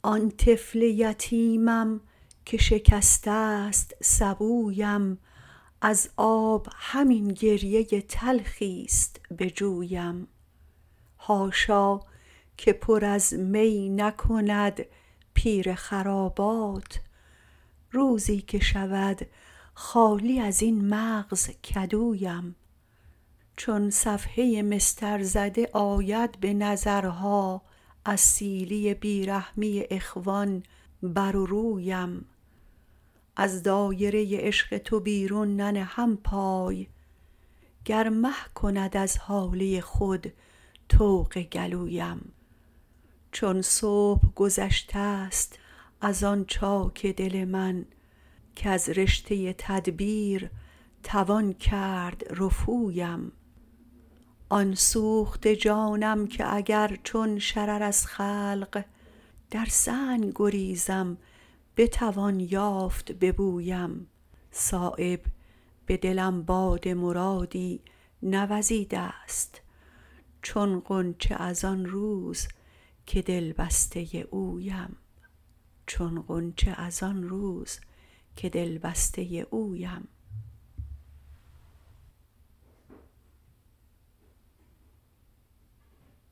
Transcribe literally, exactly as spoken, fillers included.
آن طفل یتیمم که شکسته است سبویم، از آب همین گریه تلخیست به جویم. حاشا که پر از می نکند پیر خرابات، روزی که شود خالی ازین مغز کدویم. چون صفحه مسطر زده آید به نظرها، از سیلی بیرحمی اخوان بر و رویم. از دایره عشق تو بیرون ننهم پای، گر مه کند از هاله خود طوق گلویم. چون صبح گذشته ست از آن چاک دل من، کز رشته تدبیر توان کرد رفویم. آن سوخته جانم که اگر چون شرر از خلق، در سنگ گریزم بتوان یافت به بویم. صایب به دلم باد مرادی نوزیده ست، چون غنچه از آن روز که دلبسته اویم.